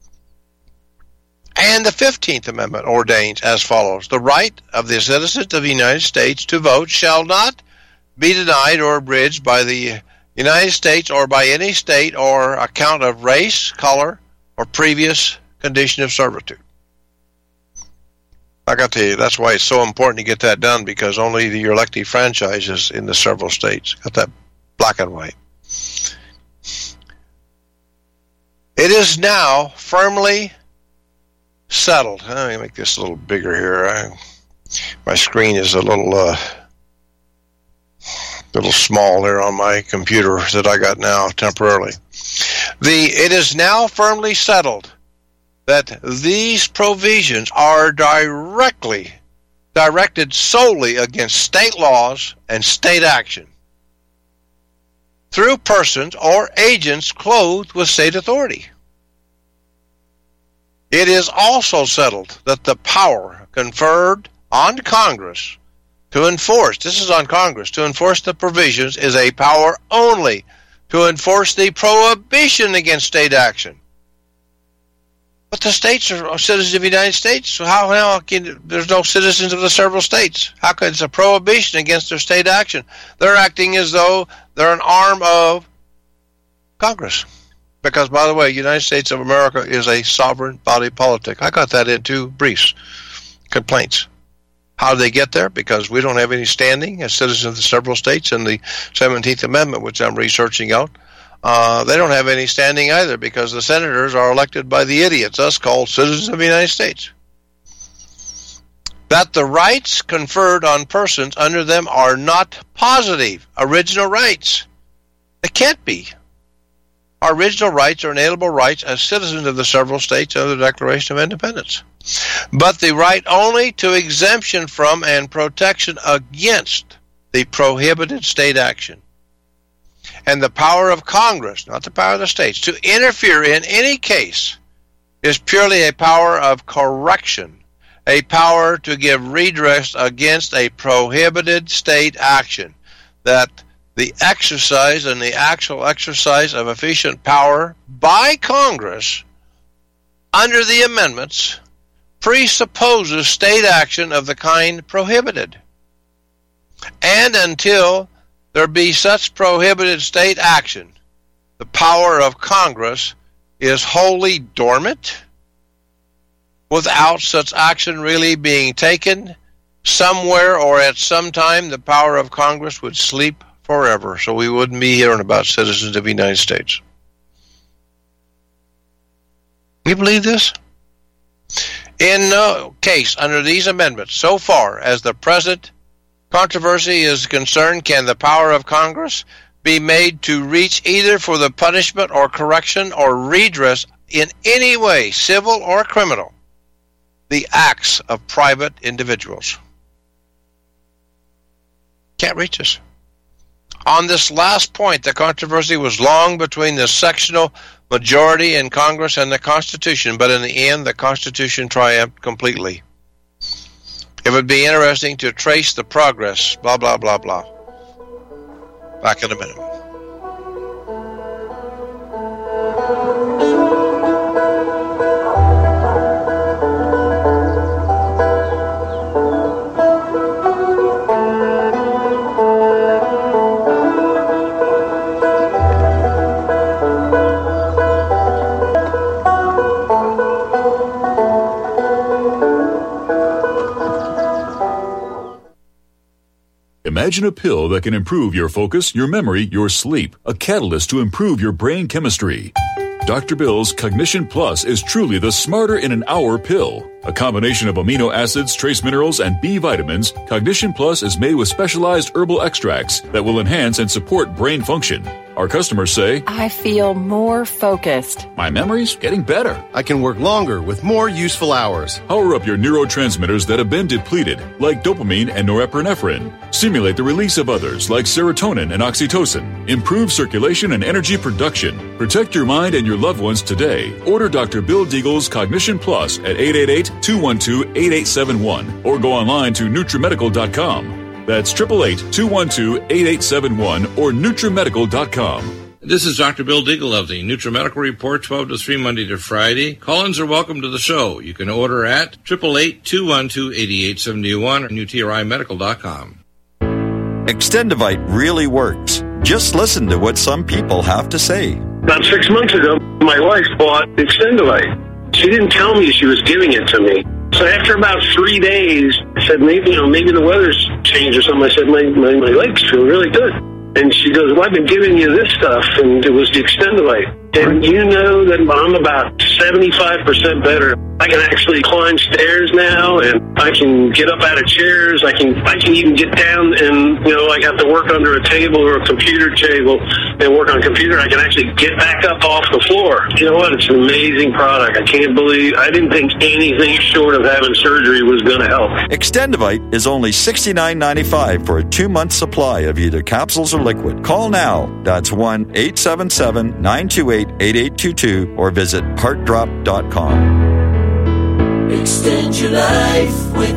And the fifteenth Amendment ordains as follows: the right of the citizens of the United States to vote shall not be denied or abridged by the United States or by any state or account of race, color, or previous condition of servitude. I got to tell you, that's why it's so important to get that done, because only the elective franchise is in the several states. Got that black and white. It is now firmly settled. Let me make this a little bigger here. I, my screen is a little uh, little small there on my computer that I got now temporarily. The it is now firmly settled that these provisions are directly directed solely against state laws and state action through persons or agents clothed with state authority. It is also settled that the power conferred on Congress to enforce, this is on Congress, to enforce the provisions is a power only to enforce the prohibition against state action. But the states are citizens of the United States, so how now can there's no citizens of the several states? How could it's a prohibition against their state action? They're acting as though they're an arm of Congress. Because, by the way, the United States of America is a sovereign body politic. I got that in two briefs, complaints. How did they get there? Because we don't have any standing as citizens of the several states in the seventeenth Amendment, which I'm researching out. Uh, they don't have any standing either, because the senators are elected by the idiots, us called citizens of the United States. That the rights conferred on persons under them are not positive, original rights. They can't be. Our original rights are inalienable rights as citizens of the several states under the Declaration of Independence. But the right only to exemption from and protection against the prohibited state action. And the power of Congress, not the power of the states, to interfere in any case is purely a power of correction, a power to give redress against a prohibited state action, that the exercise and the actual exercise of efficient power by Congress under the amendments presupposes state action of the kind prohibited. And until there be such prohibited state action, the power of Congress is wholly dormant, without such action really being taken. Somewhere or at some time, the power of Congress would sleep forever, so we wouldn't be hearing about citizens of the United States. You believe this? In no case under these amendments, so far as the present controversy is concerned, can the power of Congress be made to reach either for the punishment or correction or redress in any way, civil or criminal, the acts of private individuals. Can't reach us. On this last point, the controversy was long between the sectional majority in Congress and the Constitution, but in the end, the Constitution triumphed completely. It would be interesting to trace the progress, blah, blah, blah, blah. Back in a minute.
Imagine a pill that can improve your focus, your memory, your sleep, a catalyst to improve your brain chemistry. Doctor Bill's Cognition Plus is truly the smarter in an hour pill. A combination of amino acids, trace minerals, and B vitamins, Cognition Plus is made with specialized herbal extracts that will enhance and support brain function. Our customers say,
I feel more focused.
My memory's getting better.
I can work longer with more useful hours.
Power up your neurotransmitters that have been depleted, like dopamine and norepinephrine. Stimulate the release of others, like serotonin and oxytocin. Improve circulation and energy production. Protect your mind and your loved ones today. Order Doctor Bill Deagle's Cognition Plus at eight eight eight, two one two, eight eight seven one or go online to Nutrimedical dot com. That's eight eight eight, two one two, eight eight seven one or Nutrimedical dot com.
This is Doctor Bill Deagle of the NutriMedical Report, twelve to three, Monday to Friday. Call-ins are welcome to the show. You can order at eight eight eight, two one two, eight eight seven one or Nutri Medical dot com.
Extendivite really works. Just listen to what some people have to say.
About six months ago, my wife bought Extendivite. She didn't tell me she was giving it to me. So after about three days, I said, maybe, you know, maybe the weather's changed or something. I said, my, my, my legs feel really good. And she goes, well, I've been giving you this stuff, and it was the Extendivite. And you know that I'm about seventy-five percent better. I can actually climb stairs now, and I can get up out of chairs. I can I can even get down and, you know, I got to work under a table or a computer table and work on a computer. I can actually get back up off the floor. You know what? It's an amazing product. I can't believe, I didn't think anything short of having surgery was going to help.
Extendivite is only sixty-nine ninety-five for a two-month supply of either capsules or liquid. Call now. That's one eight seven seven, nine two eight, eight eight two two or visit heart drop dot com.
Extend your life with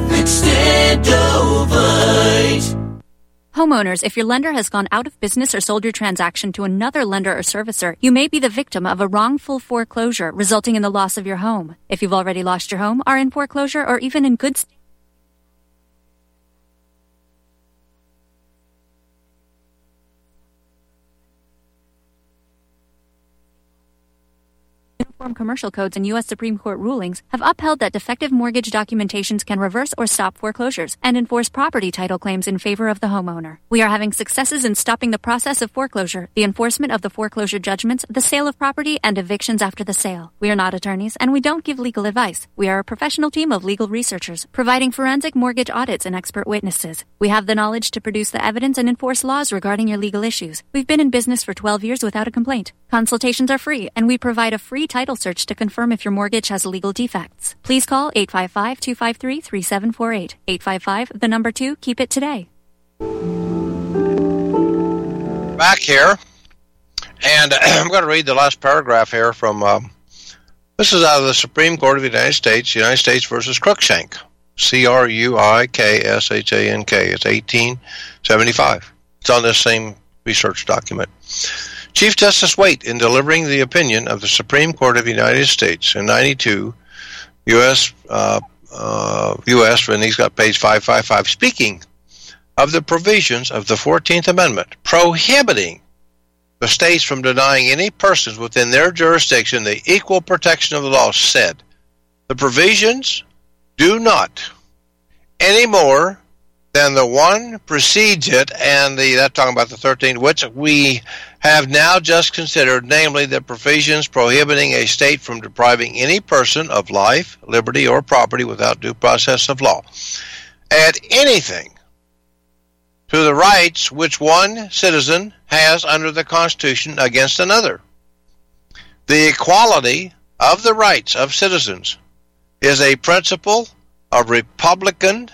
Extendovite.
Homeowners, if your lender has gone out of business or sold your transaction to another lender or servicer, you may be the victim of a wrongful foreclosure resulting in the loss of your home. If you've already lost your home, are in foreclosure, or even in good state, Uniform Commercial Codes and U S Supreme Court rulings have upheld that defective mortgage documentations can reverse or stop foreclosures and enforce property title claims in favor of the homeowner. We are having successes in stopping the process of foreclosure, the enforcement of the foreclosure judgments, the sale of property, and evictions after the sale. We are not attorneys, and we don't give legal advice. We are a professional team of legal researchers, providing forensic mortgage audits and expert witnesses. We have the knowledge to produce the evidence and enforce laws regarding your legal issues. We've been in business for twelve years without a complaint. Consultations are free, and we provide a free title search to confirm if your mortgage has legal defects. Please call eight five five, two five three, three seven four eight. eight five five, the number two, keep it today.
Back here, and I'm going to read the last paragraph here from, um, this is out of the Supreme Court of the United States, United States versus Cruikshank, C R U I K S H A N K. It's eighteen seventy-five. It's on this same research document. Chief Justice Waite, in delivering the opinion of the Supreme Court of the United States in ninety-two, U S, uh, uh, U S, and he's got page five five five, speaking of the provisions of the fourteenth Amendment prohibiting the states from denying any persons within their jurisdiction the equal protection of the law, said, the provisions do not any more than the one precedes it, and the that's talking about the thirteenth, which we have now just considered, namely the provisions prohibiting a state from depriving any person of life, liberty, or property without due process of law. Add anything to the rights which one citizen has under the Constitution against another. The equality of the rights of citizens is a principle of republicanism.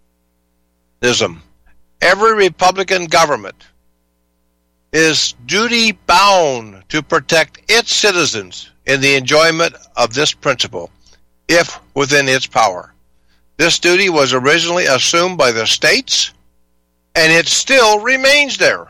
Every Republican government is duty bound to protect its citizens in the enjoyment of this principle, if within its power. This duty was originally assumed by the states, and it still remains there.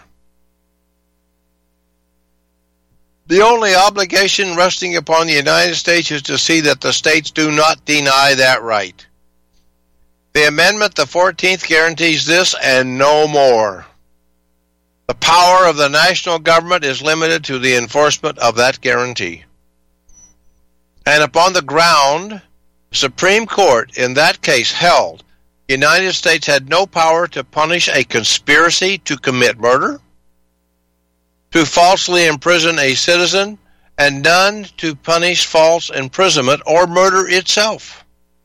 The only obligation resting upon the United States is to see that the states do not deny that right. The amendment, the fourteenth, guarantees this and no more. The power of the national government is limited to the enforcement of that guarantee. And upon the ground, the Supreme Court in that case held the United States had no power to punish a conspiracy to commit murder, to falsely imprison a citizen, and none to punish false imprisonment or murder itself.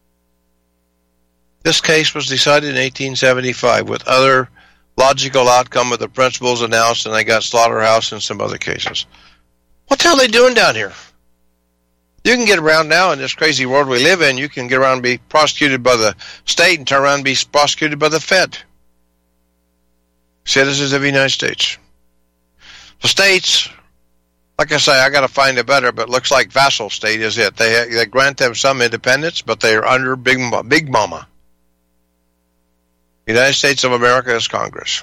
This case was decided in eighteen seventy-five with other logical outcome of the principles announced, and they got Slaughterhouse and some other cases. What the hell are they doing down here? You can get around now in this crazy world we live in. You can get around and be prosecuted by the state and turn around and be prosecuted by the Fed. Citizens of the United States. The states, like I say, I got to find it better, but it looks like vassal state is it. They they grant them some independence, but they are under Big, Big Mama. United States of America is Congress.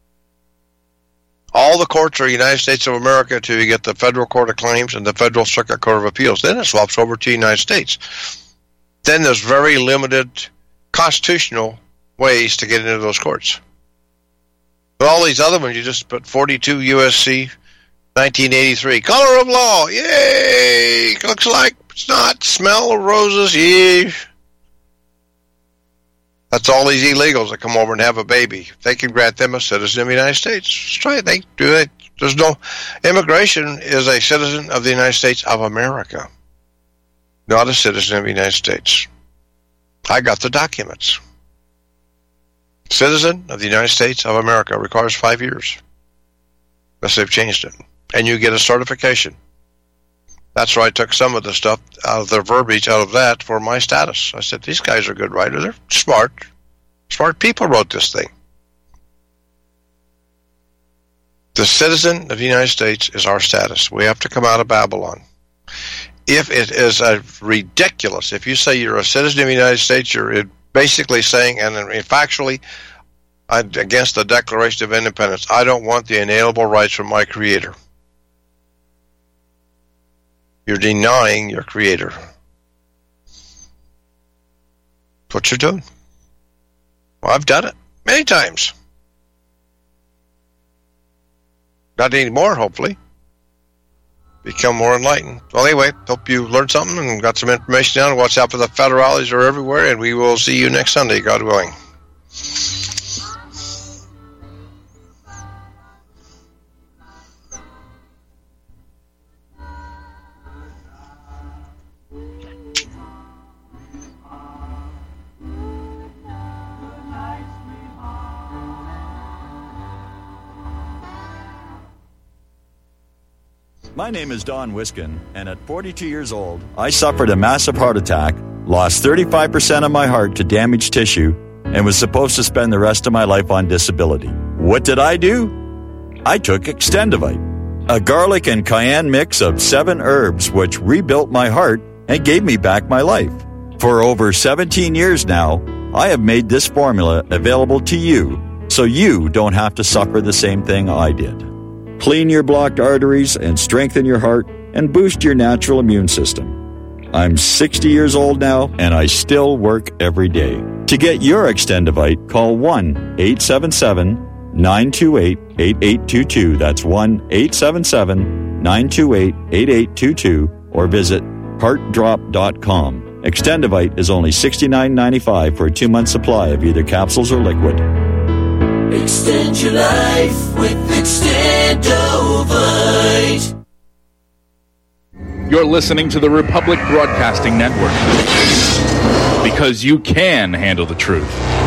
All the courts are United States of America until you get the Federal Court of Claims and the Federal Circuit Court of Appeals. Then it swaps over to the United States. Then there's very limited constitutional ways to get into those courts. But all these other ones, you just put forty-two U S C nineteen eighty-three. Color of law. Yay! Looks like it's not. Smell of roses. Yay! That's all these illegals that come over and have a baby. They can grant them a citizen of the United States. That's right. They do it. There's no immigration is a citizen of the United States of America, not a citizen of the United States. I got the documents. Citizen of the United States of America requires five years. Unless they've changed it. And you get a certification. That's why I took some of the stuff out of their verbiage out of that for my status. I said, these guys are good writers. They're smart. Smart people wrote this thing. The citizen of the United States is our status. We have to come out of Babylon. If it is a ridiculous, if you say you're a citizen of the United States, you're basically saying, and factually, against the Declaration of Independence, I don't want the inalienable rights from my Creator. You're denying your Creator. That's what you're doing. Well, I've done it many times. Not anymore, hopefully. Become more enlightened. Well, anyway, hope you learned something and got some information down. Watch out for the federales are everywhere, and we will see you next Sunday, God willing.
My name is Don Wiskin, and at forty-two years old, I suffered a massive heart attack, lost thirty-five percent of my heart to damaged tissue, and was supposed to spend the rest of my life on disability. What did I do? I took Extendivite, a garlic and cayenne mix of seven herbs which rebuilt my heart and gave me back my life. For over seventeen years now, I have made this formula available to you, so you don't have to suffer the same thing I did. Clean your blocked arteries and strengthen your heart and boost your natural immune system. I'm sixty years old now, and I still work every day. To get your Extendivite, call one eight seven seven, nine two eight, eight eight two two. That's one eight seven seven, nine two eight, eight eight two two, or visit heart drop dot com. Extendivite is only sixty-nine ninety-five for a two-month supply of either capsules or liquid.
Extend your life with Extendovite.
You're listening to the Republic Broadcasting Network. Because you can handle the truth.